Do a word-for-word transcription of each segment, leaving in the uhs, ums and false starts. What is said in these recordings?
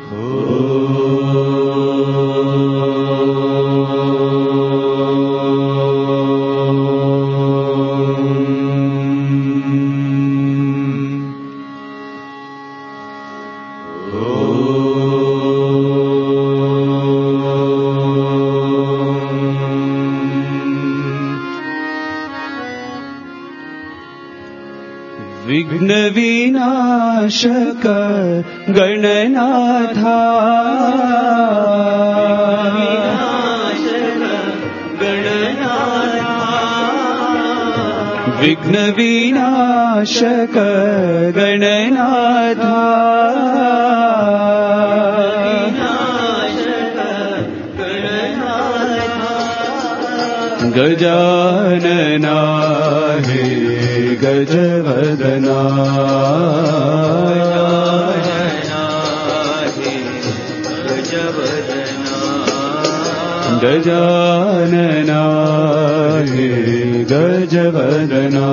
विघ्न विनाशक गणनाथा विघ्न विनाशक गणनाथा गजानना हे गजवदना गजानना हे गजवदना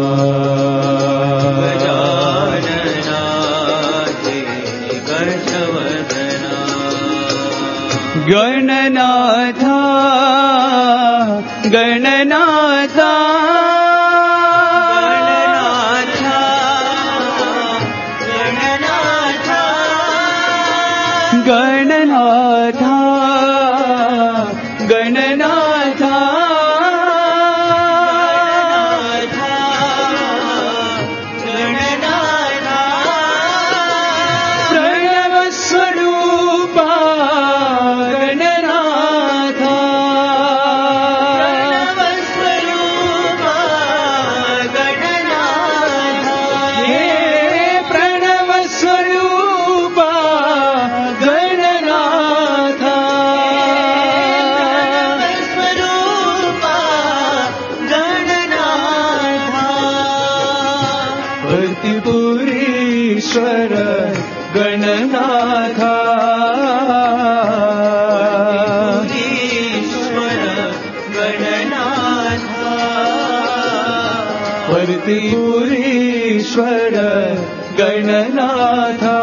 गणनाथा गणनाथा गणनाथा गणनाथा प्रणव स्वरूपा गणनाथा हे प्रणव स्वरूपा भक्तिपुरीश्वर गणनाथा भक्तिपुरीश्वर गणनाथा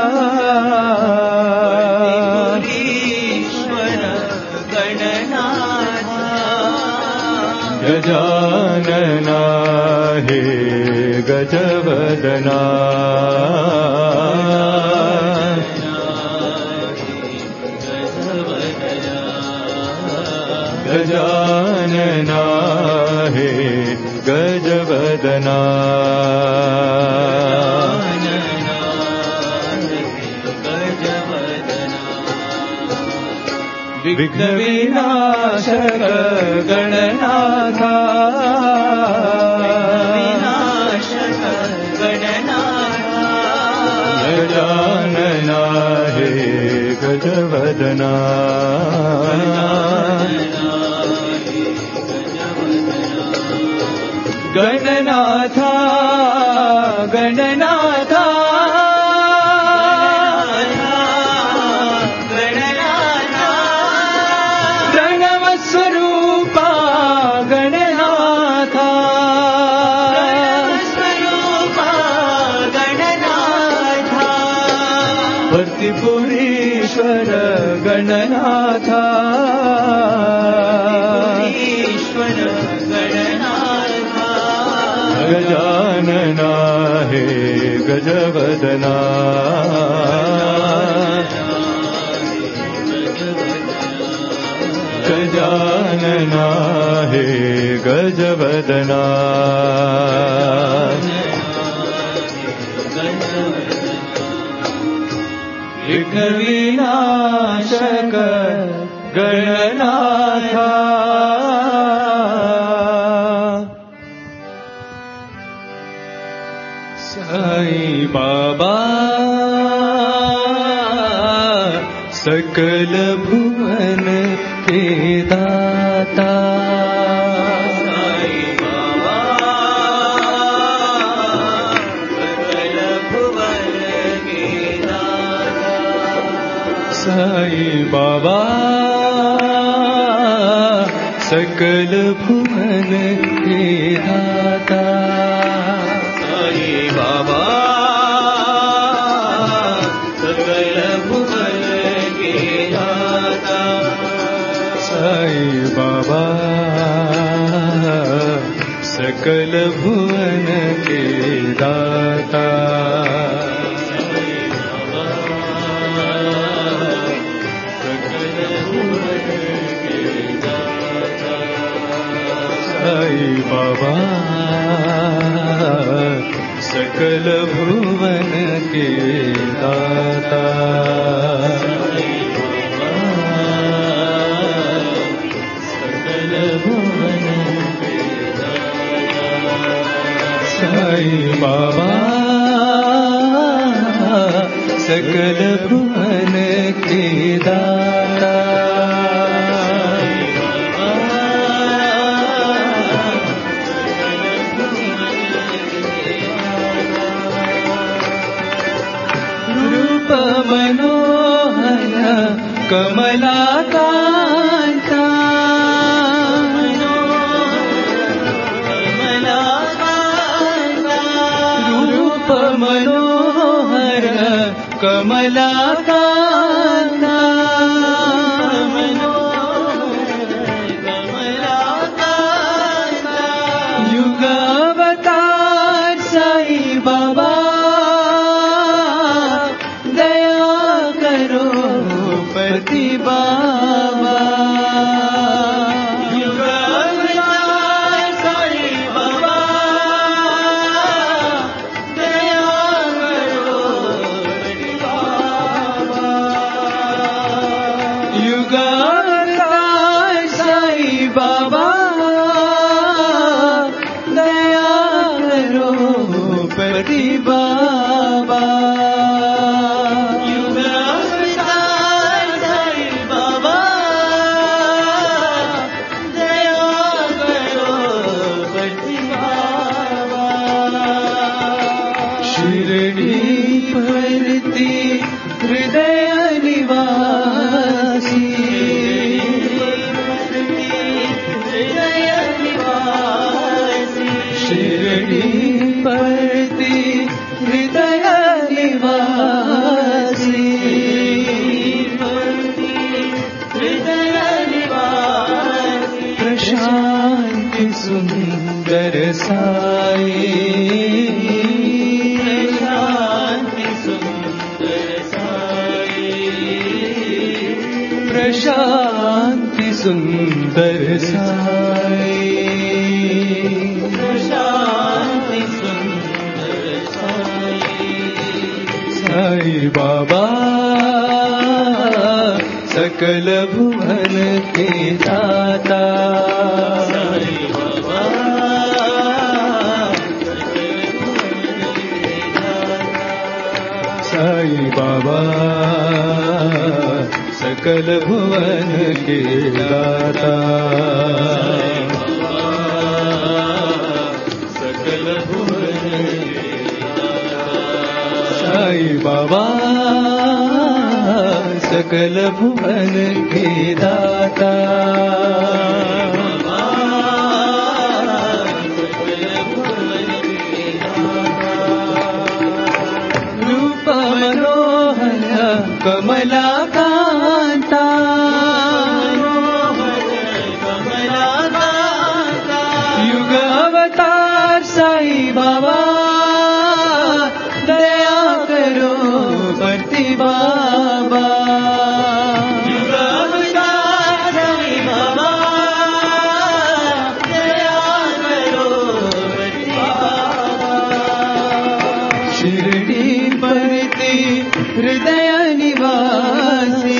गजानना हे गजवदना गजानना हे गजवदना विघ्न विनाशक गणनाथा गजानना हे गजवदना गणनाथा गणनाथा प्रणव स्वरूपा गणनाथा भक्तिपुरीश्वर गणनाथा गजानना हे गजवदना गजानना हे गजवदना विघ्न विनाशक गणनाथा साईं बाबा सकल भुवन के दाता साईं बाबा सकल भुवन के दाता साईं बाबा सकल भुवन के दाता साईं बाबा सकल भुवन बाबा सकल भुवन के दाता साई बाबा सकल भुवन के दाता सकल भुवन के दाता साई बाबा सकल भुवन के दाता मनोहर कमलाकांता रूप मनोहर कमलाकांता युगावतार साई बाबा पति बाबा युगावतार साई बाबा दया करो पति बाबा युगावतार साई बाबा दया करो पति बाबा हृदय निवासी हृदय निवासी शिरडी परती हृदय निवासी हृदय निवासी प्रशांति सुंदर साई शांति सुंदर साई शांति सुंदर साई साई बाबा सकल भुवन के दाता साई बाबा साई बाबा सकल भुवन के दाता सकल भुवन के दाता साई बाबा सकल भुवन के दाता रूप मनोहर कमलाकांता युग अवतार साई बाबा दया करो पति बाबा युग अवतार साई बाबा दया करो पति बाबा शिरडी परती हृदय निवासी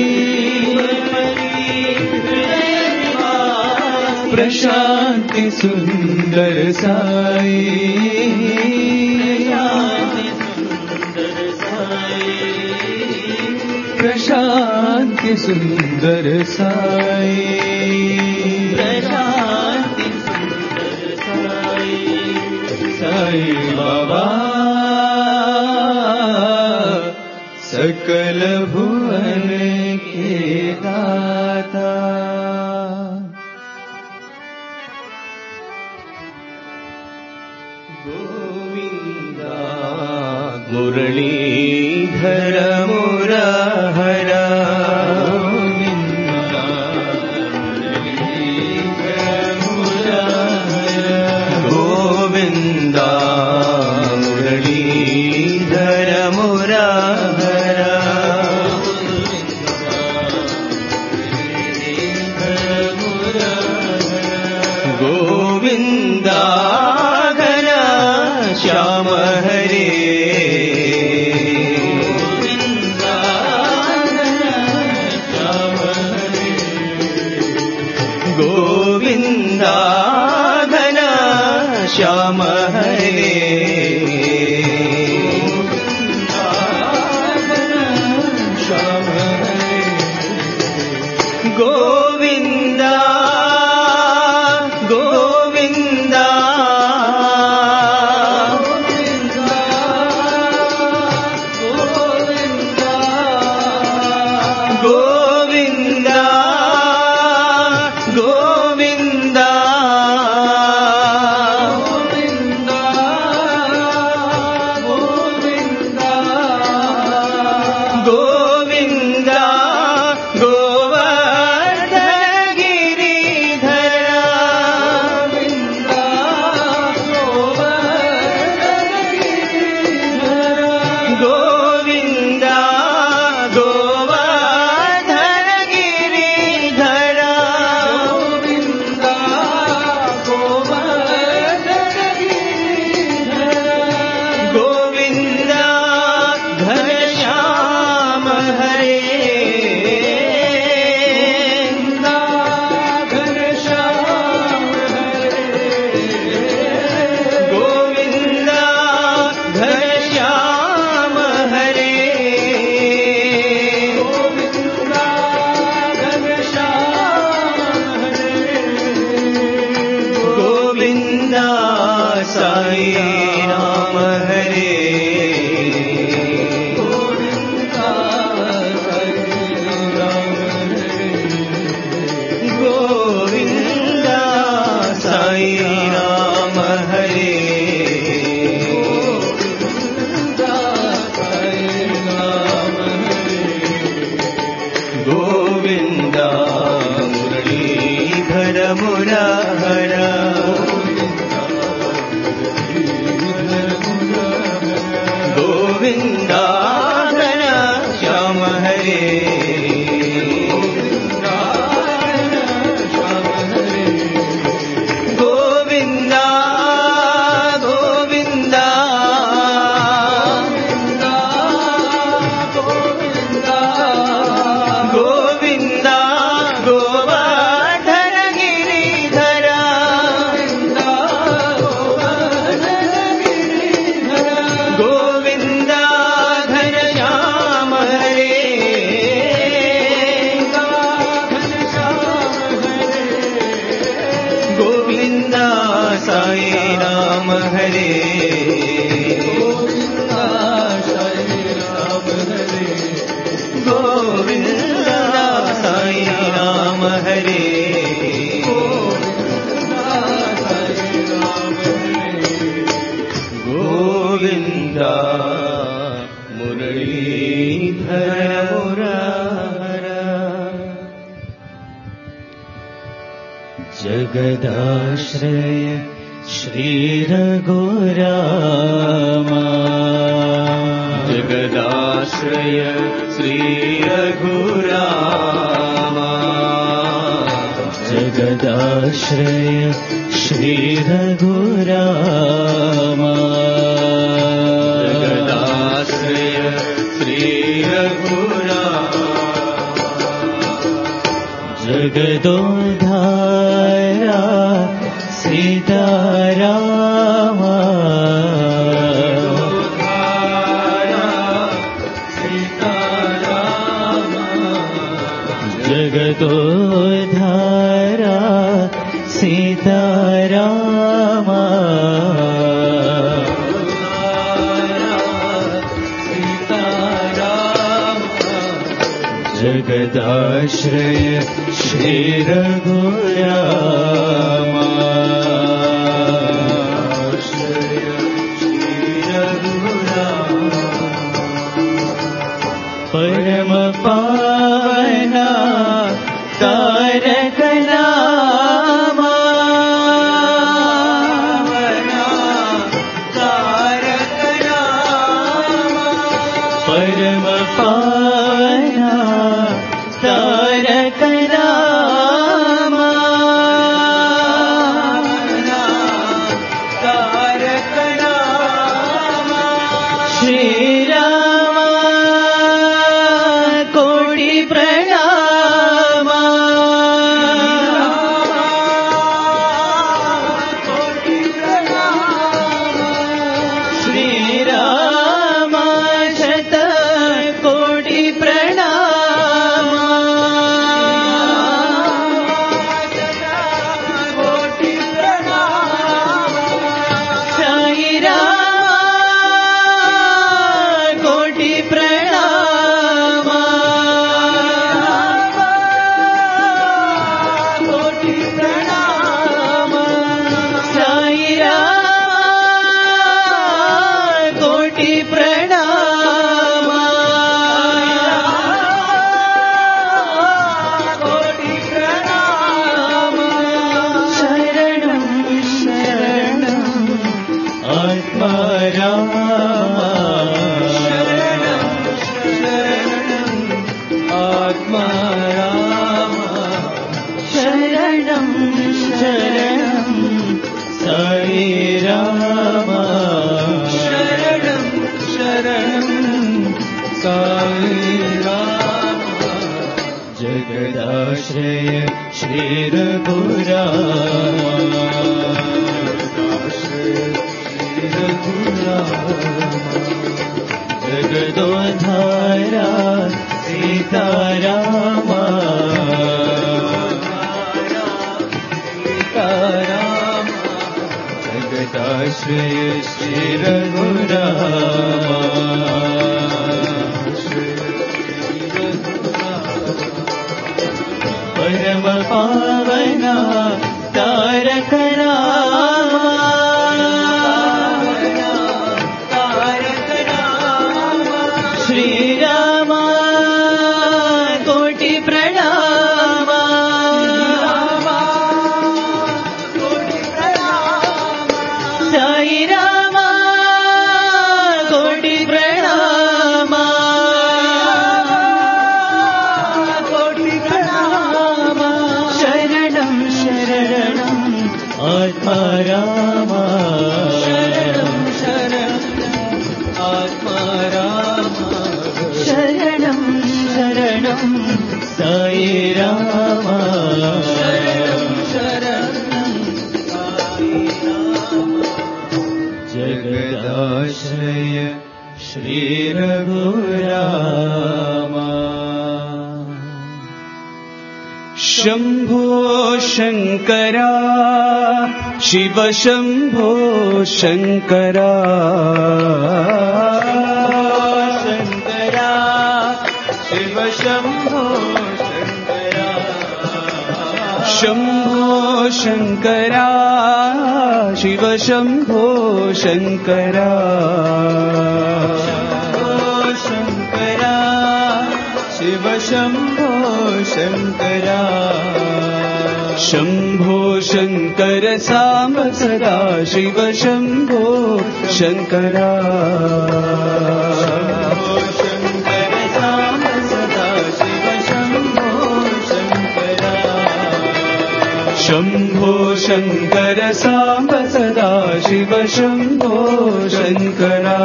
प्रशांति सुंदर साई प्रशांति सुंदर साई प्रशांति सुंदर साई साई बाबा सकल भुवन के दाता गोविंदा मुरलीधर मुरहरा गोविंदा हरे गोविंदा गोविंदा गोविंदा गोवर्धन गिरिधरा गोविंदा घनश्याम हरे गोविंदा साई राम हरे गोविंदा साई राम हरे गोविंदा मुरलीधर मुरारा जगदाश्रय श्री रघुरामा जगदाश्रय श्री रघुरामा जगदाश्रय श्री रघुरामा जगदाश्रय श्री रघुरामा जगदोद्धारा सीतारामा जगदोद्धारा सीतारामा जगदाश्रय श्री रघुरामा परम पावना तारक नामा तारक नामा परम पावना तारक नामा तारक नामा श्री राम कोटि प्रणाम कोटि प्रणाम श्री राम शत कोटि प्रणाम कोटि प्रणाम साई राम कोटि प्रणाम कोटि प्रणाम साई राम कोटि प्रणाम कोटि प्रणाम शरणं शरणं आत्मा रामा शरणं शरणं आत्मा रामा शरणं शरणं साई रामा शरणं शरणं साई रामा जगदाश्रय श्री रघुरामा जगदाश्रय श्री रघुरामा जगदोद्धारा सीतारामा सीतारामा जगदाश्रय श्री रघुरामा परम पावना तारक नामा तारक नामा श्री राम कोटि प्रणाम कोटि प्रणाम साई राम कोटि प्रणाम शरणं साई राम शरणं शरणं साई राम जगदाश्रय श्री रघुरामा शंभो शंकरा शिव शंभो शंकरा शंकरा शिव शंभो शंकरा शंभो शंकरा शिव शंभो शंकरा शंकरा शिव शंभो शंकरा शंभो शंकर सांब सदा शिव शंभो शंकरा शंभो शंकर सांब सदा शिव शंभो शंकरा शंभो शंकर सांब सदा शिव शंभो शंकरा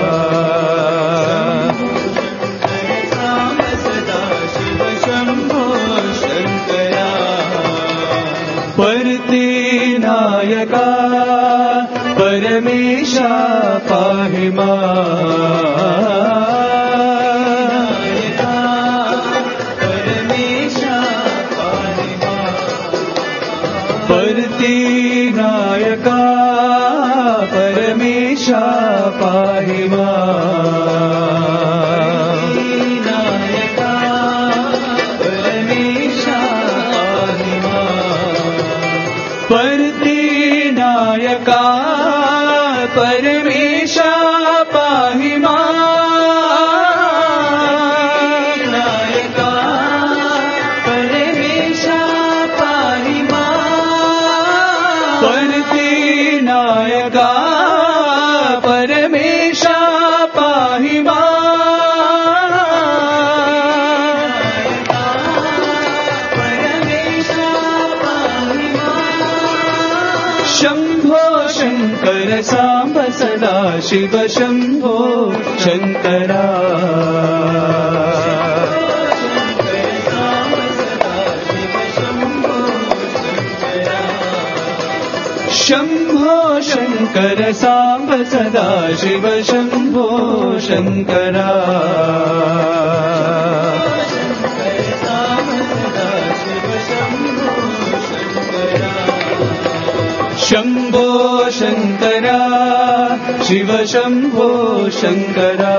परते नायका परमेशा पाहि नायका परमेशा पाहि परते नायका परमेशा पाहि नायका परमेशा परते नायका परमेशा पाहि नायका परमेशा पाहि परते नायका परमेशा पाहि शंभो शंकर सांब सदा शिव शंभो शंकरा शंभो शंकर सांब सदा शिव शंभो शंकरा शंभो शंकरा शिव शंभो शंकरा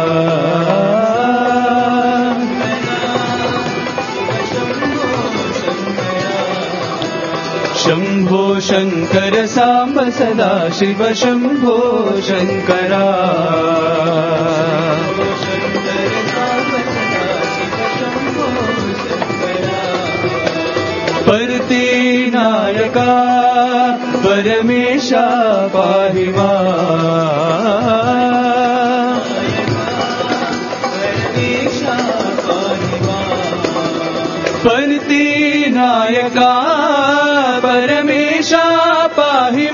शंभो शंकर सांब सदा शिव शंभो शंकरा परते नायका परमेशा पाहि परते नायका परमेशा पाहि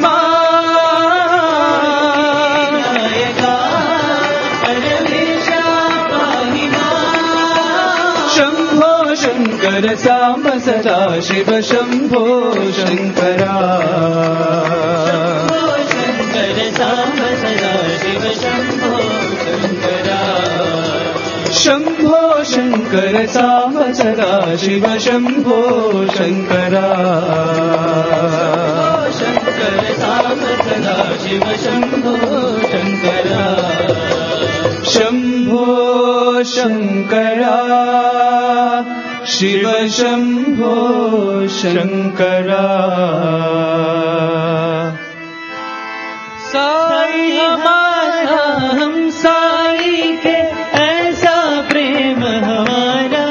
नायका परमेशा पाहि शंभो शंकर सांब सदा शिव शंभो शंकरा शंकर सांब सदा शिव शंभो शंकरा शंभो शंकर सांब सदा शिव शंभो शंकरा शंकर सांब सदा शिव शंभो शंकरा शंभो शंकरा शिव शंभो शंकरा साई हमारा हम साई के ऐसा प्रेम हमारा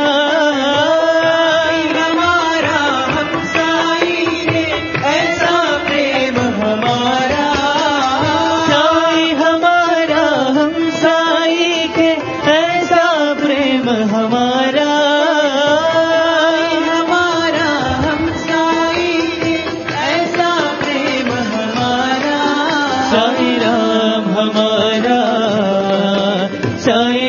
हमारा हम साई के ऐसा प्रेम हमारा साई हमारा हम साई के ऐसा प्रेम हमारा साई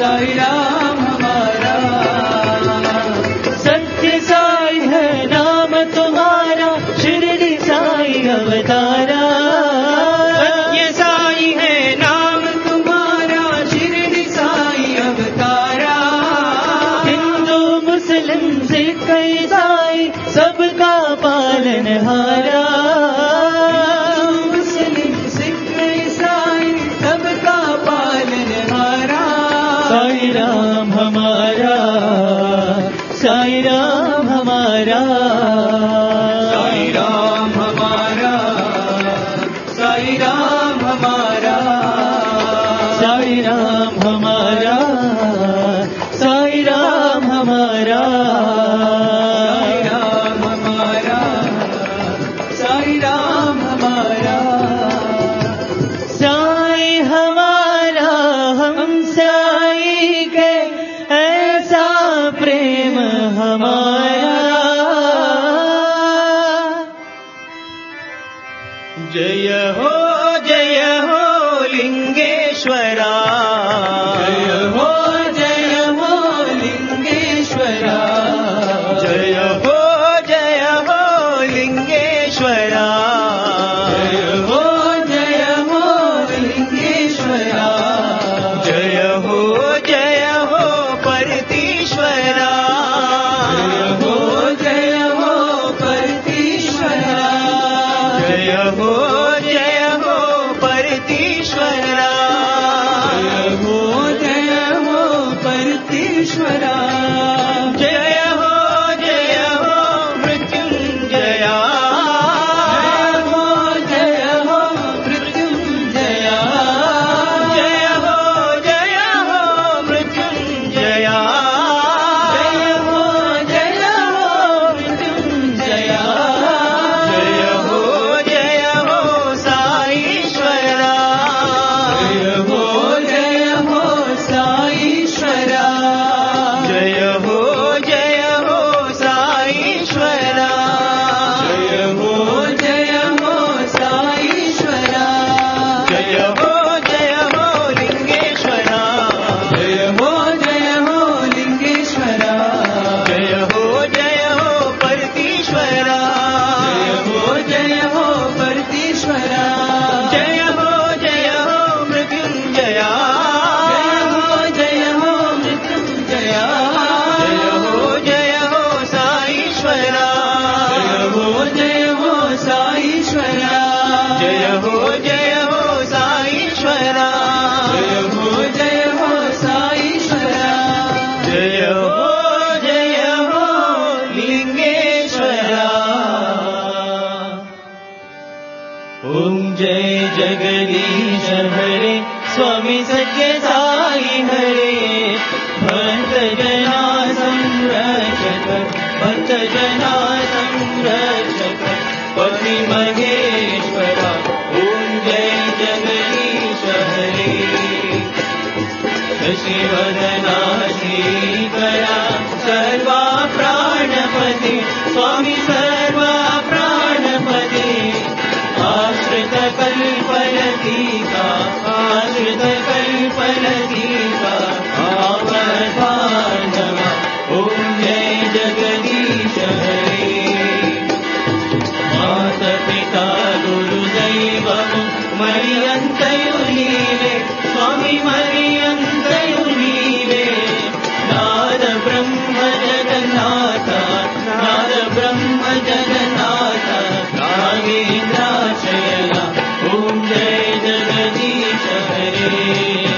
साई राम हमारा। सत्य साई है नाम तुम्हारा, शिरडी साई अवतारा। सत्य साई है नाम तुम्हारा, शिरडी साई अवतारा। हिंदू मुस्लिम सिख ईसाई सबका पालनहारा। मुस्लिम सिख ईसाई सबका पालनहारा। साई राम हमारा, साई राम हमारा, साई राम हमारा, साई राम हमारा, साई राम हमारा, साई राम हमारा, साई राम हमारा, साई हमारा हम साई के ऐसा प्रेम हमारा। जय हो जय हो लिंगेश्वरा, जय हो जय हो लिंगेश्वरा, जय हो जय हो लिंगेश्वरा, जय हो जय हो लिंगेश्वरा, जय हो जय हो परतीश्वरा, जय हो जय हो परतीश्वरा, जय हो जय हो परतीश्वरा, जय हो जय हो परतीश्वरा, जय हो जय हो मृत्युंजया, जय हो जय हो मृत्युंजया, जय हो जय हो मृत्युंजया, जय हो जय हो मृत्युंजया, जय हो जय हो साईश्वरा, जय हो जय हो साईश्वरा, जय हो जय हो साईश्वरा, जय हो जय हो साईश्वरा, जय हो जय हो लिंगेश्वरा, जय हो जय हो लिंगेश्वरा, जय हो जय हो परतीश्वरा, जय हो जय हो परतीश्वरा, जय हो जय हो मृत्युंजया, जय हो जय हो मृत्युंजया, जय हो जय हो साईश्वरा, जय हो जय हो साईश्वरा, जय हो जय हो साईश्वरा, जय हो जय हो साईश्वरा, जय हो जय हो लिंगेश्वरा। ओम जय जगदीश हरे, स्वामी सत्य साई हरे, भक्त जना संरक्षक, भक्त जना संरक्षक, पति महेश्वरा। ओम जय जगदीश हरे, शशिवदना श्रीकरा, सर्वा प्राणपते, स्वामी सर्वा प्राणपते, आश्रित कल्पलतीका, आश्रित कल्पलतीका, आवधानवा। ओम जय जगदीश हरे, मात पिता गुरुदैवము మరియంతయు నీవే, స్వామి మరియంతయు నీవే, నాద బ్రహ్మ జగన్నాథ, నాద బ్రహ్మ జగన్నాథ, నాగేంద్రాశయన। ఓం జయ జగదీశ హరే,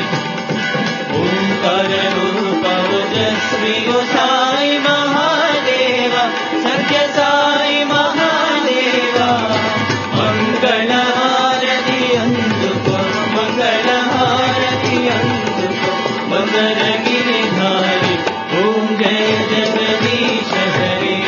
ఓంకార రూప ఓజస్వి ఓ సాయి మహాదేవ, సత్య సాయి మహాదేవ, మంగళ హారతి అందుకో, మంగళ హారతి అందుకో, మంగళ గిరిధారి। ఓం జయ జగదీశ హరే,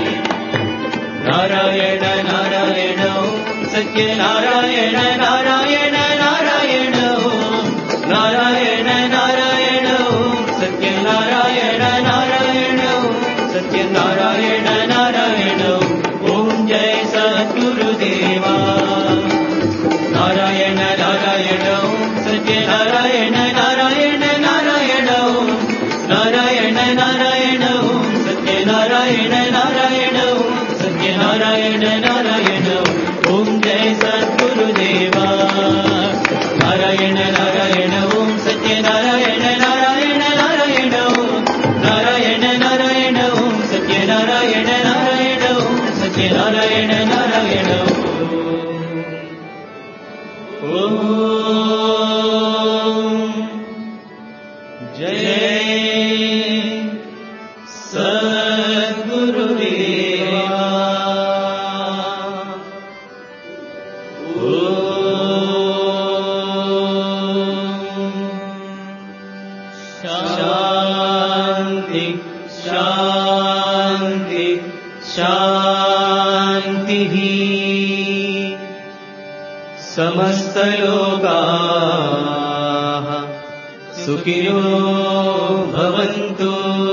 నారాయణ నారాయణ సత్య నారాయణ నారాయణ నారాయణ, నారాయణ నారాయణ సత్య నారాయణ నారాయణ, సత్య నారాయణ నారాయణ। ఓం జయ సద్గురుదేవా, నారాయణ నారాయణ సత్య నారాయణ నారాయణ నారాయణ। नारायण नारायण ओम जय सद्गुरुदेवा नारायण नारायण ओम सत्य नारायण नारायण नारायण ओम नारायण नारायण ओम सत्य नारायण नारायण ओम सत्य नारायण नारायण ओम जय सद्गुरुदेवा शांति शांति शांतिः समस्तलोकाः सुखिनो भवन्तु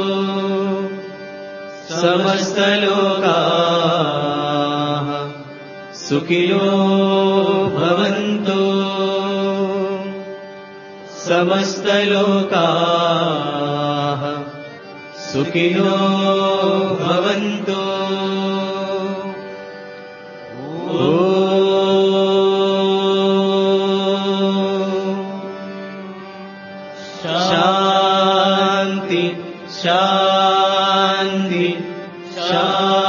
समस्तलोकाः सुखिनो भवन्तु समस्तलोकाः सुखिनो भवन्तु शांति शांति शांति